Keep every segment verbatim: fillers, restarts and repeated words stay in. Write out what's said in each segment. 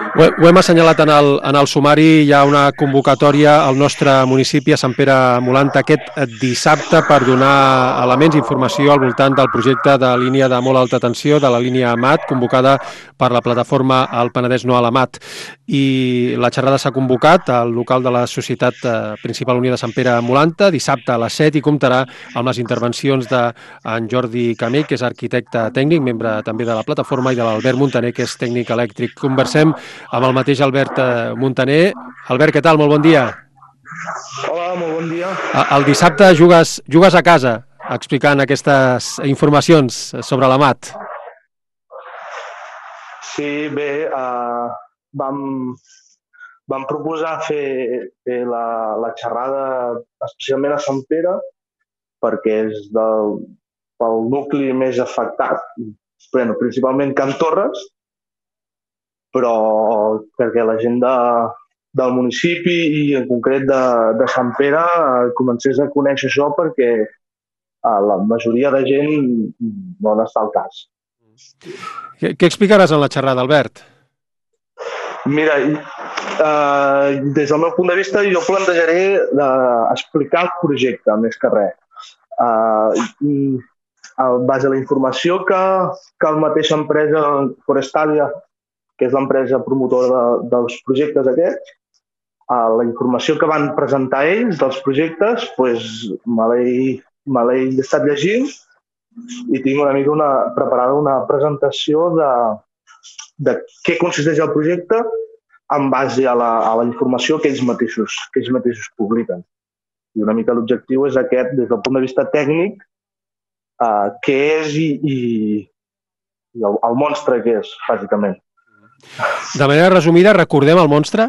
Ho, ho hem assenyalat en el, en el sumari, hi ha una convocatòria al nostre municipi, a Sant Pere Molanta, aquest dissabte per donar elements, informació al voltant del projecte de línia de molt alta tensió, de la línia AMAT, convocada per la plataforma El Penedès No a l'AMAT. I la xerrada s'ha convocat al local de la Societat Principal Unió de Sant Pere Molanta, dissabte a les set, i comptarà amb les intervencions d'en Jordi Camell, que és arquitecte tècnic, membre també de la plataforma, i de l'Albert Montaner, que és tècnic elèctric. Conversem amb el mateix Albert Montaner. Albert, què tal? Molt bon dia. Hola, molt bon dia. El dissabte jugues, jugues a casa explicant aquestes informacions sobre l'AMAT. Sí, bé, uh, vam, vam proposar fer, fer la, la xerrada especialment a Sant Pere perquè és del, pel nucli més afectat, bueno, principalment Can Torres, però perquè la gent de, del municipi i en concret de, de Sant Pere comencés a conèixer això perquè uh, la majoria de gent no n'està al cas. Què, què explicaràs en la xerrada, Albert? Mira, eh, des del meu punt de vista jo plantejaré d'explicar el projecte més que res. Eh, i en base a la informació que, que la mateixa empresa Forestalia, que és l'empresa promotora de, dels projectes aquests, eh, la informació que van presentar ells dels projectes, pues, me l'he estat llegint i tinc una mica una, preparada una presentació de, de què consisteix el projecte en base a la, a la informació que ells mateixos, que ells mateixos publiquen. I una mica l'objectiu és aquest, des del punt de vista tècnic, eh, què és i, i, i el, el monstre que és, bàsicament. De manera resumida, recordem el monstre?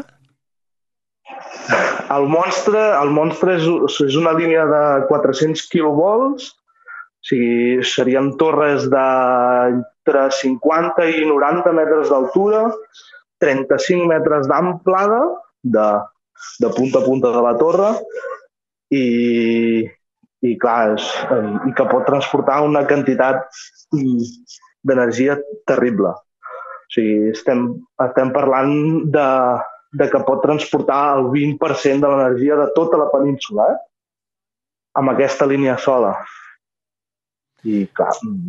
El monstre, el monstre és, és una línia de quatre-cents quilovolts. O sigui, serien torres d'entre cinquanta i noranta metres d'altura, trenta-cinc metres d'amplada de, de punta a punta de la torre i, i clar, és, i que pot transportar una quantitat d'energia terrible. O sigui, estem, estem parlant de, de que pot transportar el vint per cent de l'energia de tota la península, eh? Amb aquesta línia sola. I clar,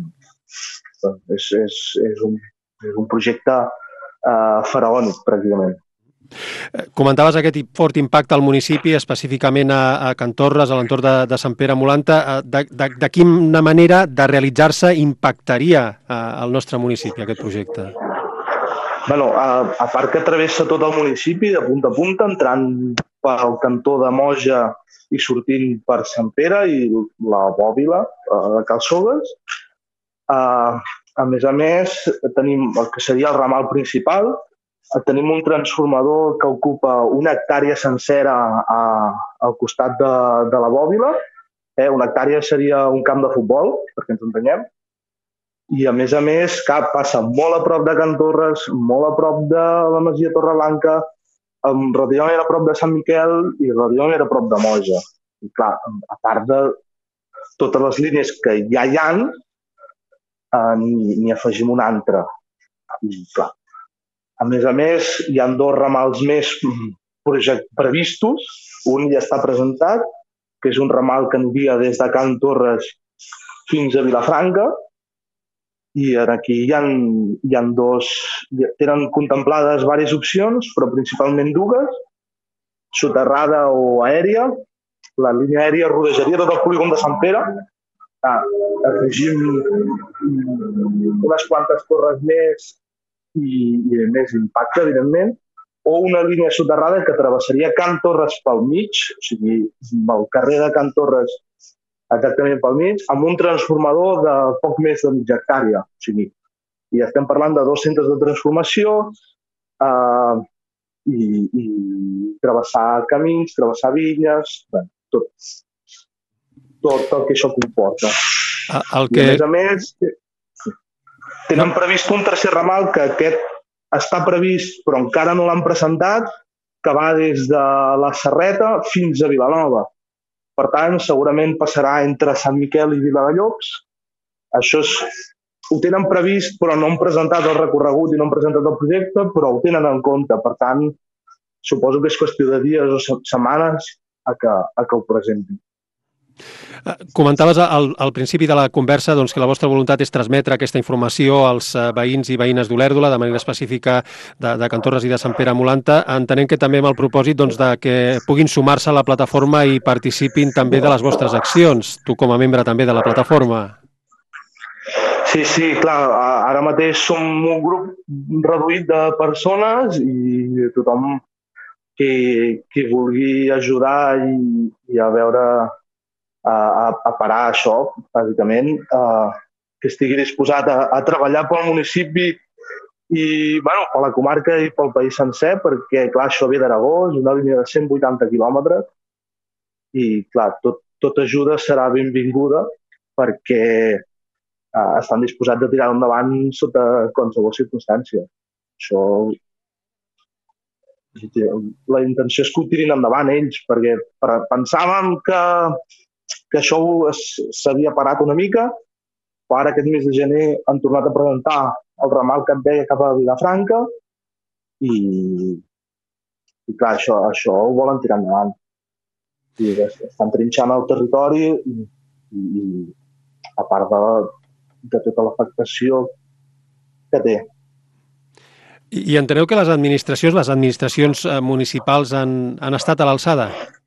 és, és, és, un, és un projecte eh, faraònic, pràcticament. Comentaves aquest fort impacte al municipi, específicament a, a Can Torres, a l'entorn de, de Sant Pere Molanta. De, de, de quina manera de realitzar-se impactaria al nostre municipi aquest projecte? Bueno, a, a part que travessa tot el municipi de punta a punta, entrant pel cantó de Moja i sortint per Sant Pere i la Bòbila de Cal Sogues. Uh, a més a més, tenim el que seria el ramal principal. Tenim un transformador que ocupa una hectàrea sencera a, al costat de, de la Bòbila. Eh, una hectàrea seria un camp de futbol, perquè ens entenyem. I a més a més, cap passa molt a prop de Can Torres, molt a prop de la Masia Torreblanca, relativament a prop de Sant Miquel i relativament a prop de Moja. I clar, a part de totes les línies que ja hi ha, eh, n'hi afegim una altra. I clar, a més a més, hi ha dos ramals més previstos. Un ja està presentat, que és un ramal que envia des de Can Torres fins a Vilafranca. I aquí hi ha, hi ha dos, tenen contemplades diverses opcions, però principalment dues, soterrada o aèria. La línia aèria rodejaria tot el polígon de Sant Pere. Ah, afegim unes quantes torres més i, i més impacte, evidentment, o una línia soterrada que travessaria Can Torres pel mig, o sigui, el carrer de Can Torres exactament pel mig, amb un transformador de poc més de mitja hectàrea. O sigui, i estem parlant de dos centres de transformació eh, i, i travessar camins, travessar vinyes, bé, tot, tot el que això comporta. El que... I a més a més, tenen previst un tercer ramal que aquest està previst, però encara no l'han presentat, que va des de la Serreta fins a Vilanova. Per tant, segurament passarà entre Sant Miquel i Viladellobs. Això és ho tenen previst però no han presentat el recorregut i no han presentat el projecte, però ho tenen en compte. Per tant, suposo que és qüestió de dies o setmanes a que, a que ho presentin. Comentaves al, al principi de la conversa doncs, que la vostra voluntat és transmetre aquesta informació als veïns i veïnes d'Olèrdola, de manera específica de, de Can Torres i de Sant Pere Molanta, entenent que també amb el propòsit doncs, de que puguin sumar-se a la plataforma i participin també de les vostres accions, tu com a membre també de la plataforma. Sí, sí, clar, ara mateix som un grup reduït de persones i tothom que, que vulgui ajudar i, i a veure a, a parar això, bàsicament, uh, que estigui disposat a, a treballar pel municipi i bueno, per la comarca i pel país sencer, perquè clar, això ve d'Aragó, és una línia de cent vuitanta quilòmetres i clar, tot, tot ajuda serà benvinguda perquè uh, estan disposats a tirar endavant sota qualsevol circumstància. Això, la intenció és que ho tirin endavant ells, perquè pensàvem que que això s'havia parat una mica, però ara aquest mes de gener han tornat a presentar el ramal que et deia cap a Vilafranca i, i clar, això, això ho volen tirar endavant. I estan trinxant el territori i, i, i a part de, de tota l'afectació que té. I, I enteneu que les administracions, les administracions municipals han, han estat a l'alçada?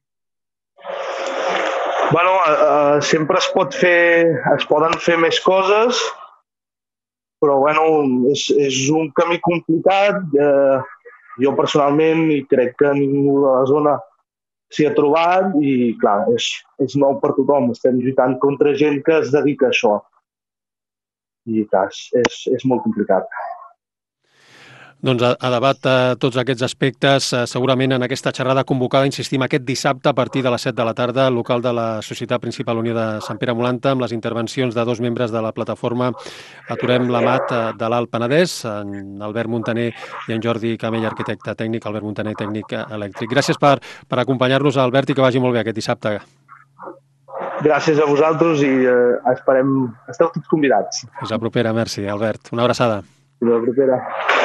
Bueno, uh, sempre es pot fer, es poden fer més coses, però bueno, és, és un camí complicat. Uh, jo personalment i crec que ningú de la zona s'hi ha trobat i clar, és, és nou per tothom. Estem lluitant contra gent que es dedica a això i clar, és, és molt complicat. Doncs a, a debat eh, tots aquests aspectes, eh, segurament en aquesta xerrada convocada, insistim, aquest dissabte a partir de les set de la tarda, al local de la Societat Principal Unió de Sant Pere Molanta, amb les intervencions de dos membres de la plataforma Aturem la Mat eh, de l'Alt Penedès, en Albert Montaner i en Jordi Camell, arquitecte tècnic, Albert Montaner, tècnic elèctric. Gràcies per, per acompanyar-nos, Albert, i que vagi molt bé aquest dissabte. Gràcies a vosaltres i eh, esperem... Esteu tots convidats. Fins la propera, merci, Albert. Una abraçada. Fins la propera.